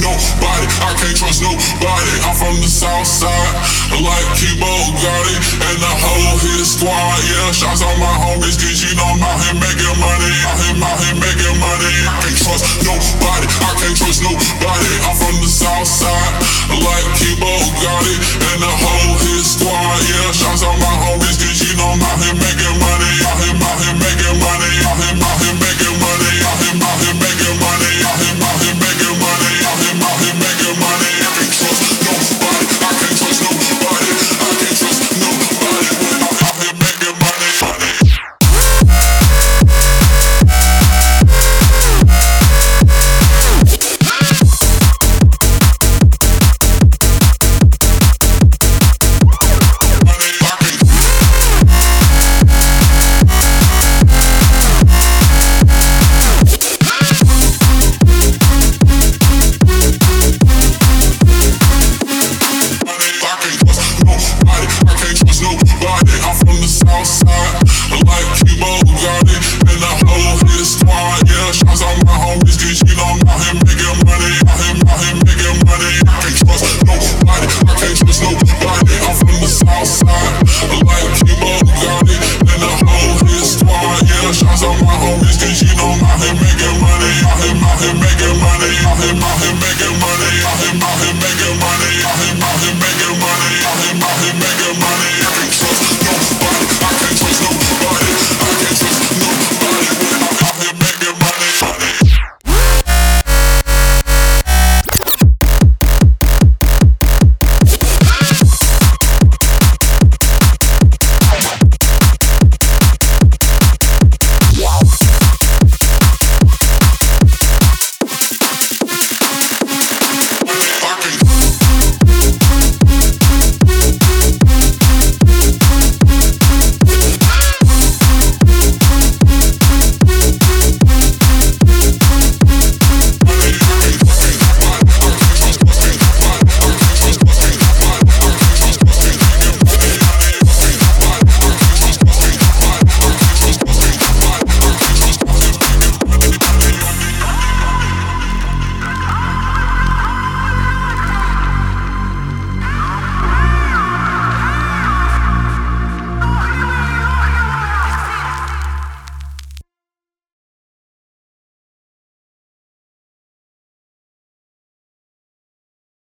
nobody. I can't trust nobody. I'm from the south side, like Kibo got it, and the whole hit squad. Yeah, shots on my homies, cause you know I'm out here making money. I'm out here making money. I can't trust nobody. I can't trust nobody. I'm from the south side, like Kibo got it, and the whole hit squad. Yeah, shots on my homies, cause you know I'm out here making money. Out here making money. Out here making money. Out here making money. Out here making money. Out here making money. I can't trust nobody. I can't trust nobody. I can't trust nobody. Out here making money. Out here making money. I can't trust nobody.